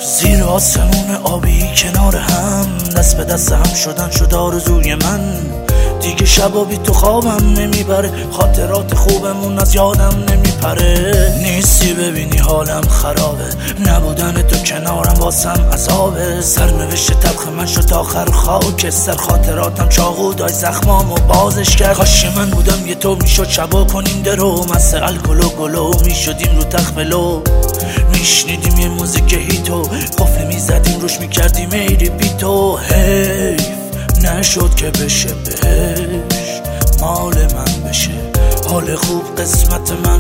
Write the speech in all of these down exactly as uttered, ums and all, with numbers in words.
زیر آسمون آبی کنار هم، دست به دست هم شدن شد آرزوی من. دیگه شبا بی تو خوابم نمیبره، خاطرات خوبمون از یادم نمیپره. نیستی ببینی حالم خرابه، نبودن تو کنارم واسم عذابه. سرنوشت تلخ من شد آخر خاک سر، خاطراتم چاقو دای زخمامو بازش کرد. کاش من بودم یه تو میشد شبا کنیم درو، مست الکل و گلو میشدیم رو تخت بلو. میشنیدیم یه موزیک هیتو، قفل میزدیم روش میکردیم ایری بیتو. حیف نشد که بشه بهش مال من بشه، حال خوب قسمت من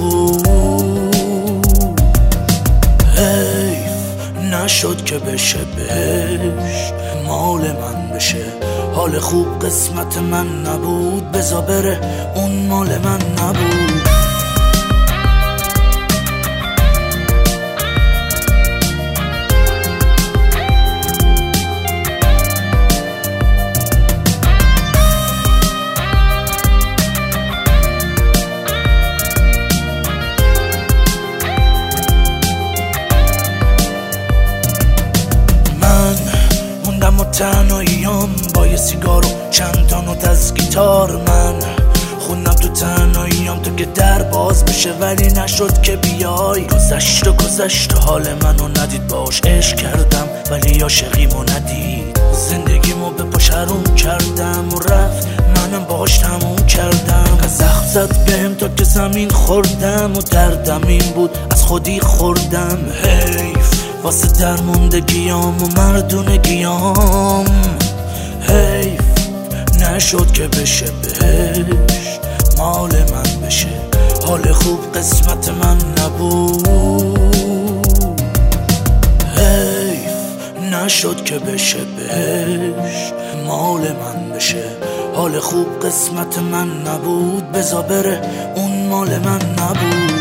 نبود. حیف نشد که بشه بهش مال من بشه، حال خوب قسمت من نبود. بزا بره اون مال من نبود. و تنهاییام با یه سیگار و چند تا نوت از گیتار، من خوندم تو تنهاییام تو که در باز بشه ولی نشد که بیای. گذشت و گذشت و حال منو ندید، باش عشق کردم ولی عاشقیمو ندید. زندگیمو به پاش حروم کردم و رفت، منم باش تموم کردم. زخم زد بهم تا که زمین خوردم و دردم این بود از خودی خوردم. حیف واسه درموندگیام و مردونگیام، حیف نشد که بشه بهش مال من بشه، حال خوب قسمت من نبود. حیف نشد که بشه بهش مال من بشه، حال خوب قسمت من نبود. بزا بره اون مال من نبود.